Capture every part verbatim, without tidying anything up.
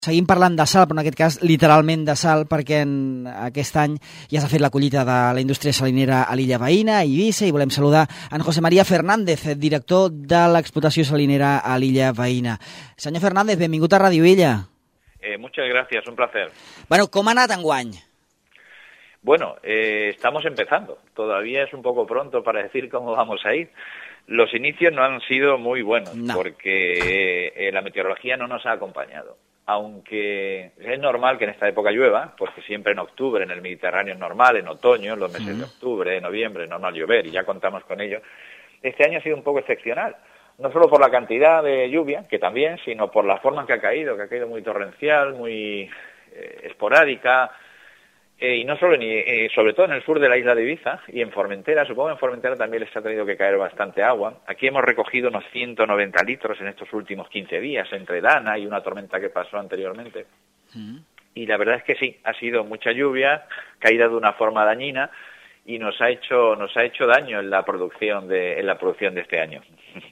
Seguim parlant de sal, però en aquest cas literalment de sal, perquè en aquest any ja s'ha fet la collita de la indústria salinera a l'illa veïna, a Eivissa, i volem saludar en José María Fernández, director de l'explotació salinera a l'illa veïna. Senyor Fernández, benvingut a Radio Illa. Eh, muchas gracias, un placer. Bueno, com ha anat enguany? Bueno, eh, estamos empezando. Todavía es un poco pronto para decir cómo vamos a ir. Los inicios no han sido muy buenos, no. porque eh, la meteorología no nos ha acompañado. Aunque es normal que en esta época llueva, porque siempre en octubre en el Mediterráneo es normal, en otoño, en los meses uh-huh. de octubre, de noviembre, es normal llover y ya contamos con ello. Este año ha sido un poco excepcional, no solo por la cantidad de lluvia, que también, sino por la forma en que ha caído, que ha caído muy torrencial, muy eh, esporádica, eh, y no solo, ni, eh, sobre todo en el sur de la isla de Ibiza y en Formentera. Supongo que en Formentera también les ha tenido que caer bastante agua. Aquí hemos recogido unos ciento noventa litros en estos últimos quince días, entre Dana y una tormenta que pasó anteriormente. Mm. Y la verdad es que sí, ha sido mucha lluvia, caída de una forma dañina, y nos ha hecho nos ha hecho daño en la producción de en la producción de este año.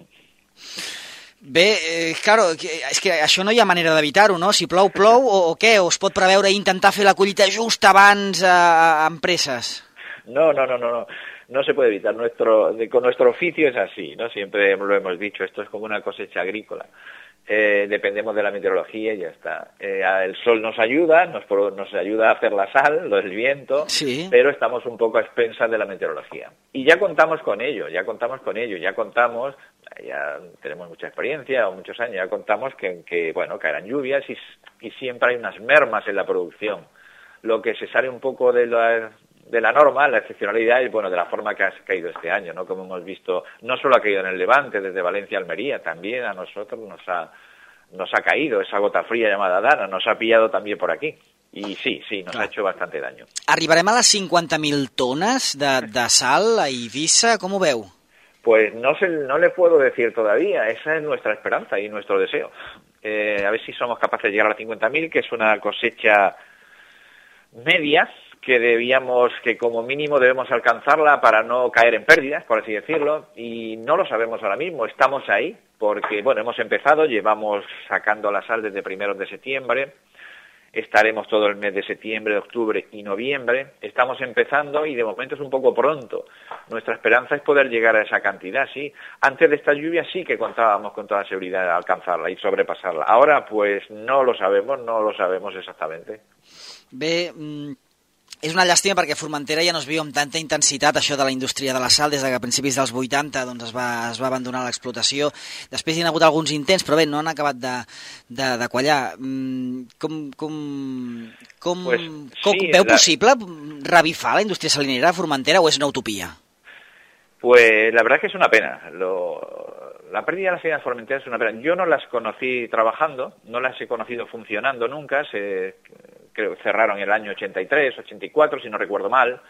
Bé, eh, claro, és que això no hi ha manera d'evitar-ho, no? Si plou, plou, o, o què? O es pot preveure intentar fer la collita just abans eh, amb presses? No, no, no, no, no. No se puede evitar. Nuestro, de, con nuestro oficio es así, ¿no? Siempre lo hemos dicho, esto es como una cosecha agrícola. Eh, dependemos de la meteorología y ya está. Eh, el sol nos ayuda, nos, nos ayuda a hacer la sal, el viento, sí. pero estamos un poco a expensas de la meteorología. Y ya contamos con ello, ya contamos con ello, ya contamos, ya tenemos mucha experiencia, o muchos años, ya contamos que, que bueno, caerán lluvias y, y siempre hay unas mermas en la producción. Lo que se sale un poco de la... de la norma, la excepcionalidad y bueno, de la forma que ha caído este año, ¿no? Como hemos visto, no solo ha caído en el Levante, desde Valencia a Almería, también a nosotros nos ha nos ha caído esa gota fría llamada Dana, nos ha pillado también por aquí. Y sí, sí, nos Clar. ha hecho bastante daño. Arribarem a les cinquanta mil tones de, de sal a Eivissa, ¿cómo veu? Pues no sé, no le puedo decir todavía, esa es nuestra esperanza y nuestro deseo. Eh, a ver si somos capaces de llegar a las cincuenta mil, que es una cosecha media, que debíamos, que como mínimo debemos alcanzarla para no caer en pérdidas, por así decirlo, y no lo sabemos ahora mismo, estamos ahí, porque, bueno, hemos empezado, llevamos sacando la sal desde primeros de septiembre, estaremos todo el mes de septiembre, de octubre y noviembre, estamos empezando y de momento es un poco pronto. Nuestra esperanza es poder llegar a esa cantidad, sí. Antes de esta lluvia sí que contábamos con toda seguridad de alcanzarla y sobrepasarla. Ahora, pues, no lo sabemos, no lo sabemos exactamente. Bé, mm... és una llàstima perquè a Formentera ja no es viu amb tanta intensitat això de la indústria de la sal, des de que a principis dels vuitanta doncs, es, va, es va abandonar l'explotació. Després hi ha hagut alguns intents, però bé, no han acabat de, de, de quallar. Com, com, com, pues, com sí, veu la... possible revifar la indústria salinera a Formentera o és una utopia? Pues la verdad es que es una pena. Lo... La pérdida de las salinas formenteras es una pena. Yo no las conocí trabajando, no las he conocido funcionando nunca, se... creo que cerraron en el año ochenta y tres, ochenta y cuatro, si no recuerdo mal.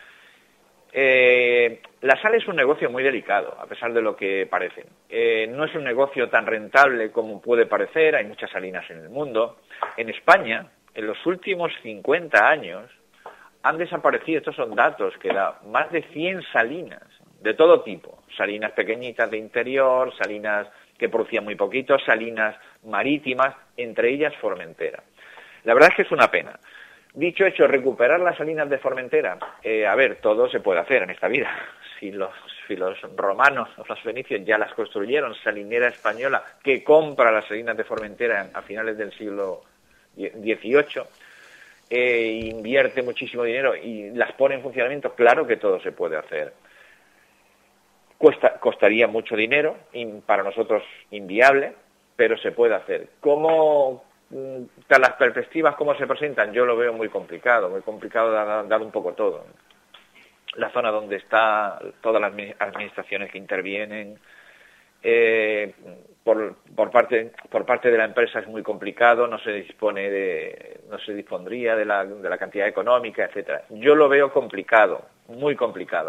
Eh, la sal es un negocio muy delicado, a pesar de lo que parece. Eh, no es un negocio tan rentable como puede parecer, hay muchas salinas en el mundo. En España, en los últimos cincuenta años, han desaparecido, estos son datos que da, más de cien salinas, de todo tipo. Salinas pequeñitas de interior, salinas que producían muy poquito, salinas marítimas, entre ellas Formentera. La verdad es que es una pena. Dicho hecho, recuperar las salinas de Formentera, eh, a ver, todo se puede hacer en esta vida. Si los, si los romanos o los fenicios ya las construyeron, salinera española que compra las salinas de Formentera a finales del siglo dieciocho, eh, invierte muchísimo dinero y las pone en funcionamiento, claro que todo se puede hacer. Cuesta, costaría mucho dinero, y para nosotros inviable, pero se puede hacer. ¿Cómo... las perspectivas cómo se presentan? Yo lo veo muy complicado, muy complicado dado un poco todo. La zona donde está, todas las administraciones que intervienen, eh, por, por parte por parte de la empresa es muy complicado, no se dispone de, no se dispondría de la, de la cantidad económica, etcétera. Yo lo veo complicado, muy complicado.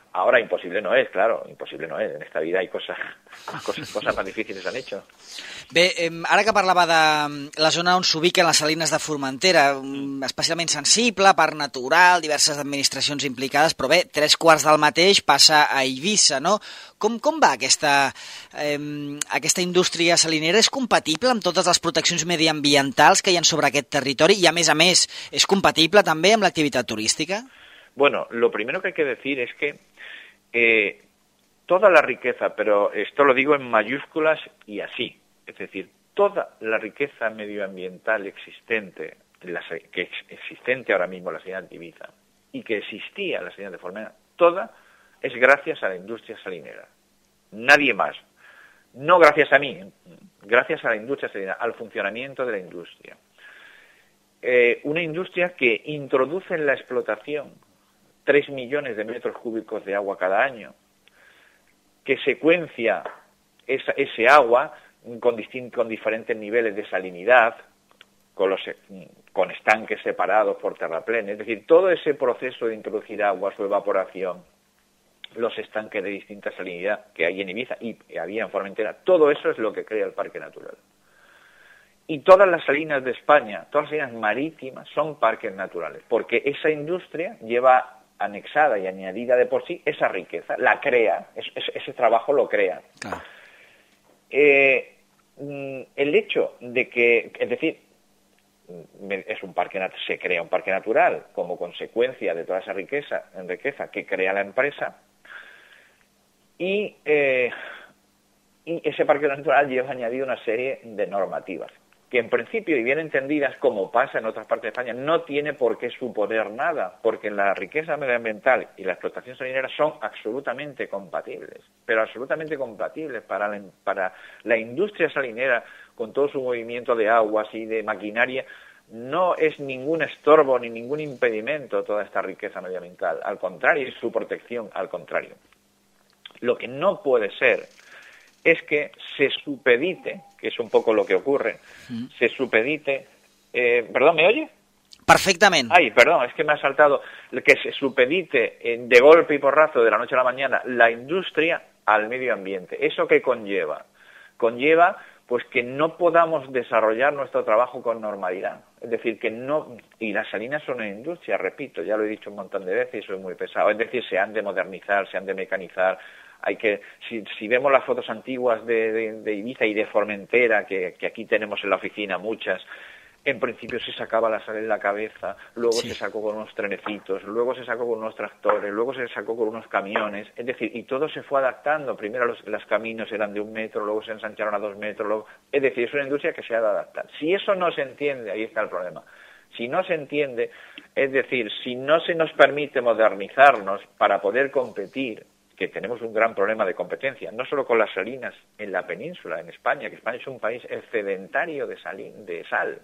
Ahora imposible no es, claro, imposible no és. En esta vida hay cosas, cosas, cosas más difíciles han hecho. Bé, eh, ara que parlava de la zona on s'ubiquen les salines de Formentera, mm. especialment sensible, parc natural, diverses administracions implicades, però bé, tres quarts del mateix passa a Eivissa, no? Com, com va aquesta, eh, aquesta indústria salinera? És compatible amb totes les proteccions mediambientals que hi ha sobre aquest territori i, a més a més, és compatible també amb l'activitat turística? Bueno, lo primero que hay que decir es que Eh, toda la riqueza, pero esto lo digo en mayúsculas y así, es decir, toda la riqueza medioambiental existente, la, que es existente ahora mismo en la salina de Ibiza y que existía en la salina de Formentera, toda es gracias a la industria salinera. Nadie más. No gracias a mí, gracias a la industria salinera, al funcionamiento de la industria. Eh, una industria que introduce en la explotación tres millones de metros cúbicos de agua cada año, que secuencia esa, ese agua con, distin, con diferentes niveles de salinidad, con, los, con estanques separados por terraplén, es decir, todo ese proceso de introducir agua, su evaporación, los estanques de distinta salinidad que hay en Ibiza y había en Formentera, todo eso es lo que crea el parque natural. Y todas las salinas de España, todas las salinas marítimas son parques naturales, porque esa industria lleva anexada y añadida de por sí esa riqueza, la crea, es, es, ese trabajo lo crea. Claro. Eh, el hecho de que, es decir, es un parque, se crea un parque natural como consecuencia de toda esa riqueza, en riqueza que crea la empresa, y, eh, y ese parque natural lleva añadido una serie de normativas que en principio, y bien entendidas, como pasa en otras partes de España, no tiene por qué suponer nada, porque la riqueza medioambiental y la explotación salinera son absolutamente compatibles, pero absolutamente compatibles para la, para la industria salinera, con todo su movimiento de aguas y de maquinaria. No es ningún estorbo ni ningún impedimento toda esta riqueza medioambiental, al contrario, es su protección, al contrario. Lo que no puede ser es que se supedite, que es un poco lo que ocurre, mm. se supedite... Eh, ¿Perdón, me oye? Perfectamente. Ay, perdón, es que me ha saltado. Que se supedite eh, de golpe y porrazo de la noche a la mañana la industria al medio ambiente. ¿Eso qué conlleva? Conlleva pues que no podamos desarrollar nuestro trabajo con normalidad. Es decir, que no... Y las salinas son una industria, repito, ya lo he dicho un montón de veces y soy muy pesado. Es decir, se han de modernizar, se han de mecanizar. Hay que, si, si vemos las fotos antiguas de, de, de Ibiza y de Formentera, que, que aquí tenemos en la oficina muchas, en principio se sacaba la sal en la cabeza, luego sí. se sacó con unos trenecitos, luego se sacó con unos tractores, luego se sacó con unos camiones, es decir, y todo se fue adaptando. Primero los, los caminos eran de un metro, luego se ensancharon a dos metros, luego... es decir, es una industria que se ha de adaptar. Si eso no se entiende, ahí está el problema. Si no se entiende, es decir, si no se nos permite modernizarnos para poder competir, que tenemos un gran problema de competencia, no solo con las salinas en la península, en España, que España es un país excedentario de, salin, de sal.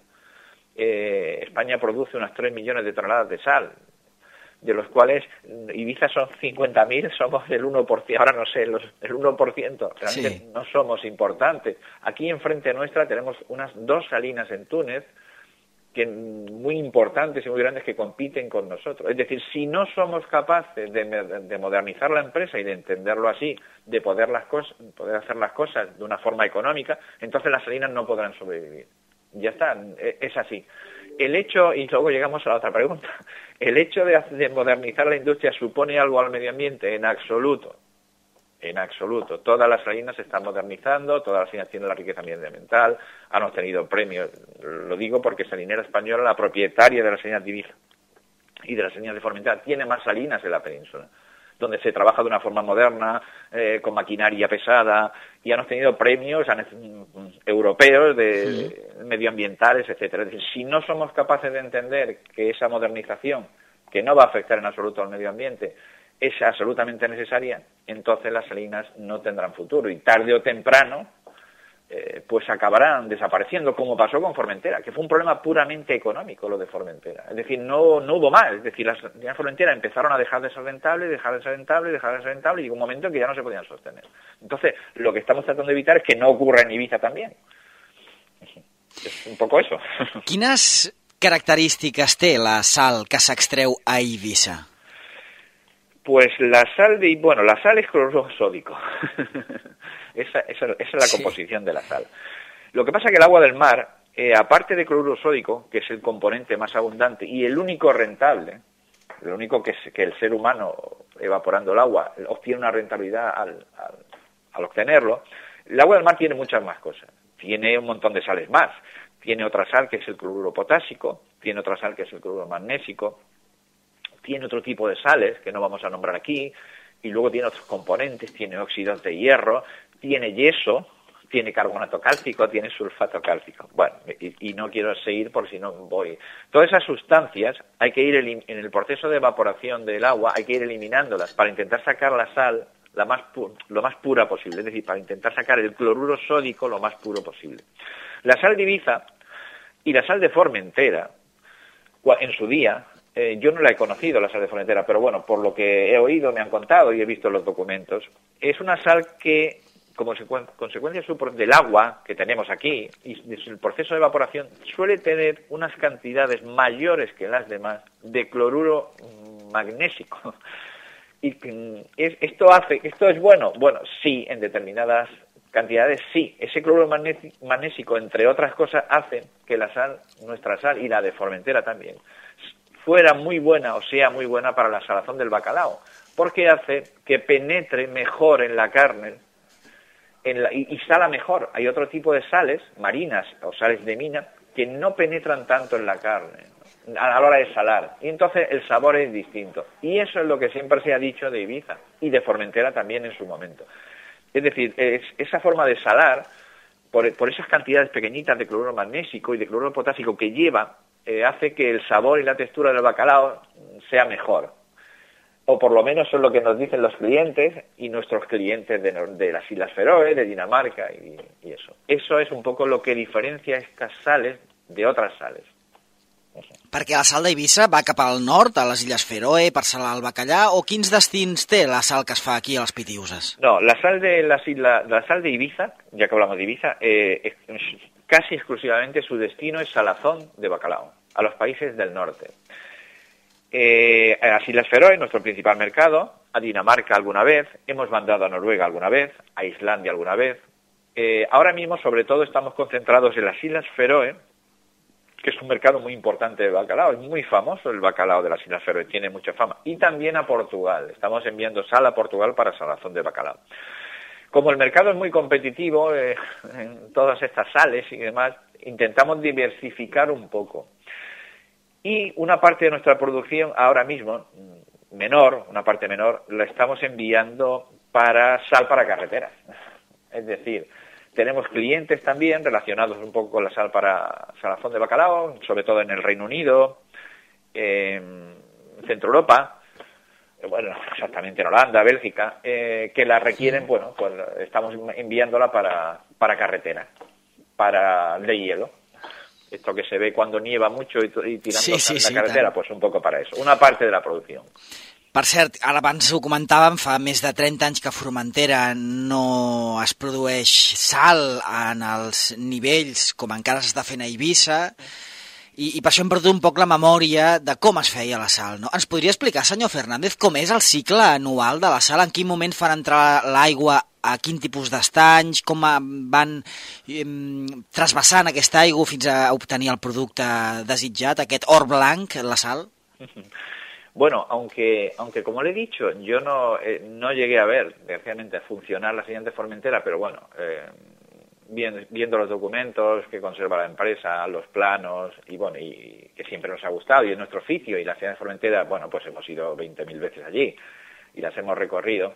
Eh, España produce unas tres millones de toneladas de sal, de los cuales Ibiza son cincuenta mil, somos el uno por ciento, ahora no sé, los, el uno por ciento, realmente sí. no somos importantes. Aquí enfrente nuestra tenemos unas dos salinas en Túnez, que muy importantes y muy grandes que compiten con nosotros. Es decir, si no somos capaces de, de modernizar la empresa y de entenderlo así, de poder, las cosas, poder hacer las cosas de una forma económica, entonces las salinas no podrán sobrevivir. Ya está, es así. El hecho, y luego llegamos a la otra pregunta, ¿el hecho de, de modernizar la industria supone algo al medio ambiente? En absoluto. En absoluto. Todas las salinas se están modernizando, todas las salinas tienen la riqueza medioambiental, han obtenido premios. Lo digo porque Salinera Española, la propietaria de las salinas de Ibiza y de las salinas de Formentera, tiene más salinas en la península, donde se trabaja de una forma moderna, eh, con maquinaria pesada, y han obtenido premios han, europeos de, sí. de medioambientales, etcétera. Es decir, si no somos capaces de entender que esa modernización, que no va a afectar en absoluto al medio ambiente, es absolutamente necesaria, entonces las salinas no tendrán futuro y tarde o temprano eh, pues acabarán desapareciendo, como pasó con Formentera, que fue un problema puramente económico lo de Formentera. Es decir, no, no hubo más. Es decir, las salinas de Formentera empezaron a dejar de ser rentables, dejar de ser rentables, dejar de ser rentables, y llegó un momento en que ya no se podían sostener. Entonces, lo que estamos tratando de evitar es que no ocurra en Ibiza también. Es un poco eso. Quines característiques té la sal que s'extreu a Eivissa? Pues la sal de... Bueno, la sal es cloruro sódico. esa, esa, esa es la sí. composición de la sal. Lo que pasa es que el agua del mar, eh, aparte de cloruro sódico, que es el componente más abundante y el único rentable, lo único que, es, que el ser humano, evaporando el agua, obtiene una rentabilidad al, al, al obtenerlo, el agua del mar tiene muchas más cosas. Tiene un montón de sales más. Tiene otra sal que es el cloruro potásico, tiene otra sal que es el cloruro magnésico, tiene otro tipo de sales que no vamos a nombrar aquí, y luego tiene otros componentes, tiene óxidos de hierro, tiene yeso, tiene carbonato cálcico, tiene sulfato cálcico. Bueno, y, y no quiero seguir por si no voy. Todas esas sustancias hay que ir elim- en el proceso de evaporación del agua, hay que ir eliminándolas para intentar sacar la sal la más pu- lo más pura posible, es decir, para intentar sacar el cloruro sódico lo más puro posible. La sal de Ibiza y la sal de Formentera, en su día, eh, yo no la he conocido, la sal de Formentera, pero bueno, por lo que he oído, me han contado y he visto los documentos, es una sal que, como consecuencia del agua que tenemos aquí y del proceso de evaporación, suele tener unas cantidades mayores que las demás de cloruro magnésico. Y es, esto hace, ¿esto es bueno? Bueno, sí, en determinadas cantidades sí. Ese cloruro magnésico, entre otras cosas, hace que la sal, nuestra sal y la de Formentera también, fuera muy buena o sea muy buena para la salazón del bacalao, porque hace que penetre mejor en la carne en la, y, y sala mejor. Hay otro tipo de sales, marinas o sales de mina, que no penetran tanto en la carne a la hora de salar, y entonces el sabor es distinto. Y eso es lo que siempre se ha dicho de Ibiza y de Formentera también en su momento. Es decir, es, esa forma de salar, por, por esas cantidades pequeñitas de cloruro magnésico y de cloruro potásico que lleva, eh, hace que el sabor y la textura del bacalao sea mejor. O por lo menos eso es lo que nos dicen los clientes y nuestros clientes de, de las Islas Feroe, de Dinamarca y, y eso. Eso es un poco lo que diferencia estas sales de otras sales. Perquè la sal d'Eivissa va cap al nord, a les Illes Feroe, per salar el bacallà, o quins destins té la sal que es fa aquí a les Pitiuses? No, la sal de las islas, la sal de Ibiza, ya que hablamos de Ibiza, eh, es, casi exclusivamente su destino es salazón de bacalao, a los países del norte. Eh, a las Islas Feroe, nuestro principal mercado, a Dinamarca alguna vez, hemos mandado a Noruega alguna vez, a Islandia alguna vez. Eh, ahora mismo, sobre todo, estamos concentrados en las Islas Feroe, que es un mercado muy importante de bacalao, es muy famoso el bacalao de las Islas Feroe, tiene mucha fama, y también a Portugal, estamos enviando sal a Portugal para salazón de bacalao. Como el mercado es muy competitivo, eh, en todas estas sales y demás, intentamos diversificar un poco. Y una parte de nuestra producción ahora mismo, menor, una parte menor, la estamos enviando para sal para carreteras. Es decir, tenemos clientes también relacionados un poco con la sal para salazón de bacalao, sobre todo en el Reino Unido, en Centro Europa, bueno, exactamente en Holanda, Bélgica, eh, que la requieren, bueno, pues estamos enviándola para, para carretera, para de hielo. Esto que se ve cuando nieva mucho y, y tirando sí, sí, en la sí, carretera, tant. Pues un poco para eso, una parte de la producción. Per cert, ara abans ho comentàvem, fa més de trenta anys que a Formentera no es produeix sal en els nivells com encara s'està fent a Eivissa, i, i per això hem perdut un poc la memòria de com es feia la sal, no? Ens podria explicar, senyor Fernández, com és el cicle anual de la sal? En quin moment fan entrar l'aigua, a quin tipus d'estanys, com van eh, trasbassant aquesta aigua fins a obtenir el producte desitjat, aquest or blanc, la sal? Bueno, aunque aunque como le he dicho, yo no eh, no llegué a ver desgraciadamente funcionar la siguiente Formentera, pero bueno, eh, viendo, viendo los documentos que conserva la empresa, los planos, y bueno, y que siempre nos ha gustado, y es nuestro oficio, y la siguiente Formentera, bueno, pues hemos ido veinte mil veces allí, y las hemos recorrido.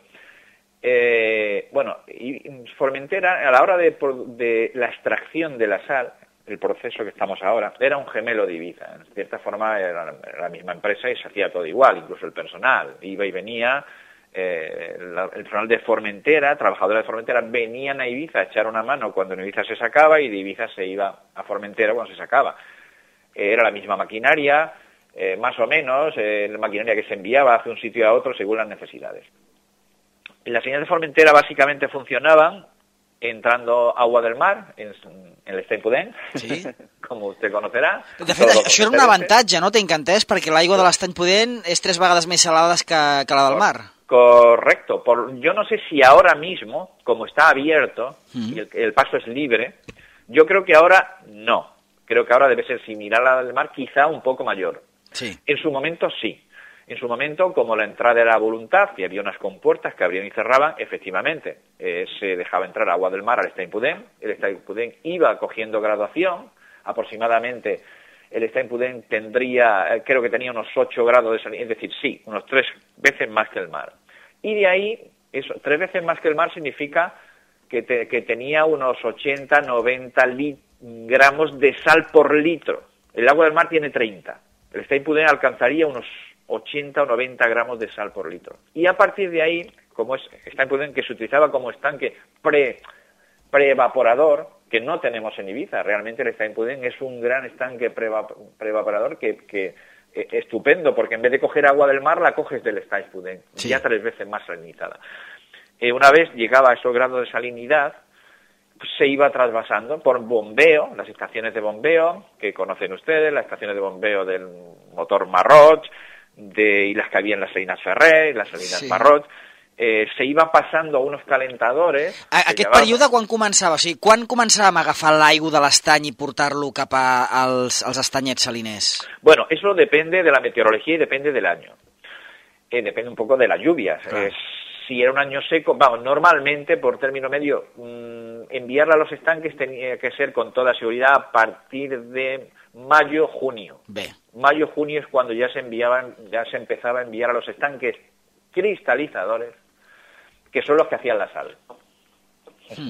Eh, bueno, y Formentera, a la hora de, de la extracción de la sal, el proceso que estamos ahora, era un gemelo de Ibiza. En cierta forma era la misma empresa y se hacía todo igual, incluso el personal. Iba y venía, eh, la, el personal de Formentera, trabajadores de Formentera, venían a Ibiza a echar una mano cuando en Ibiza se sacaba y de Ibiza se iba a Formentera cuando se sacaba. Eh, era la misma maquinaria, eh, más o menos, eh, la maquinaria que se enviaba hacia un sitio a otro según las necesidades. En la señal de Formentera básicamente funcionaban entrando agua del mar en, en l'Estany Pudent, sí? com vostè conocerà. De fet, això era un avantatge, no? Tinc entès, perquè l'aigua de l'Estany Pudent és tres vegades més salada que, que la del mar. Correcto. Por, yo no sé si ahora mismo, como está abierto mm. y el, el paso es libre, yo creo que ahora no. Creo que ahora debe ser similar a la del mar, quizá un poco mayor. Sí. En su momento sí. En su momento, como la entrada era a voluntad y había unas compuertas que abrían y cerraban, efectivamente, eh, se dejaba entrar agua del mar al Estany Pudent. El Estany Pudent iba cogiendo graduación, aproximadamente el Estany Pudent tendría, eh, creo que tenía unos ocho grados de salinidad, es decir, sí, unos tres veces más que el mar. Y de ahí, eso, tres veces más que el mar significa que, te, que tenía unos ochenta, noventa gramos de sal por litro. El agua del mar tiene treinta. El Estany Pudent alcanzaría unos ochenta o noventa gramos de sal por litro. Y a partir de ahí, como es Estany Pudent, que se utilizaba como estanque pre, preevaporador, que no tenemos en Ibiza, realmente el Estany Pudent es un gran estanque preevaporador que, que eh, estupendo, porque en vez de coger agua del mar, la coges del Estany Pudent, sí. ya tres veces más salinizada. Eh, una vez llegaba a esos grados de salinidad, pues se iba trasvasando por bombeo, las estaciones de bombeo, que conocen ustedes, las estaciones de bombeo del motor Marroig, de, y las que había en las Salinas Ferrer, las Salinas sí. Marroig, eh, se iva passant a unos calentadores... A, aquest llevaven... període quan començava? O sigui, quan començàvem a agafar l'aigua de l'estany i portar-lo cap a, als, als estanyets saliners? Bueno, eso depende de la meteorología y depende del año. Eh, depende un poco de las lluvias. Eh, si era un año seco, vamos, normalmente, por término medio, mmm, enviarla a los estanques tenía que ser con toda seguridad a partir de mayo, junio. Bé. Mayo, junio es cuando ya se enviaban, ya se empezaba a enviar a los estanques cristalizadores, que son los que hacían la sal. Hmm.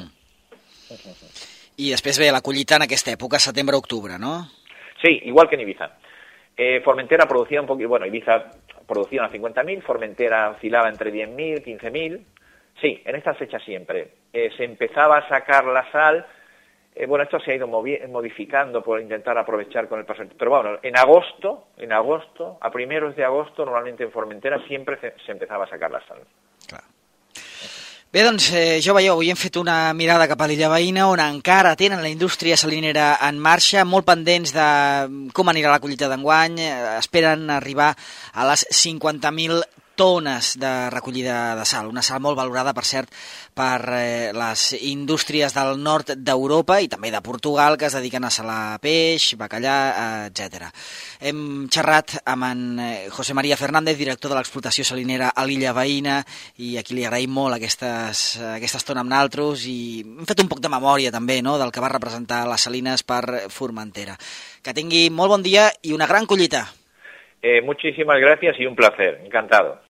I després ve la collita en aquesta època, setembre-octubre, ¿no? Sí, igual que en Ibiza. Eh, Formentera producía un poquito, bueno, Ibiza producía unas cincuenta mil, Formentera oscilaba entre diez mil, quince mil. Sí, en estas fechas siempre. Eh, se empezaba a sacar la sal. Eh, bueno, esto se ha ido modificando por intentar aprovechar con el paso. Pero bueno, en agosto, en agosto, a primeros de agosto, normalmente en Formentera siempre se, se empezava a sacar la sal. Clar. Bé, doncs, eh, jo veieu, avui hem fet una mirada cap a l'illa veïna, on encara tenen la indústria salinera en marxa, molt pendents de com anirà la collita d'enguany, esperen arribar a les cinquanta mil tones de recollida de sal, una sal molt valorada, per cert, per eh, les indústries del nord d'Europa i també de Portugal, que es dediquen a salar peix, bacallà, eh, etcètera. Hem xerrat amb en José María Fernández, director de l'explotació salinera a l'illa veïna, i aquí li agraïm molt aquestes, aquesta estona amb naltros, i hem fet un poc de memòria també, no?, del que va representar les salines per Formentera. Que tingui molt bon dia i una gran collita. Eh, muchísimas gracias y un placer, encantado.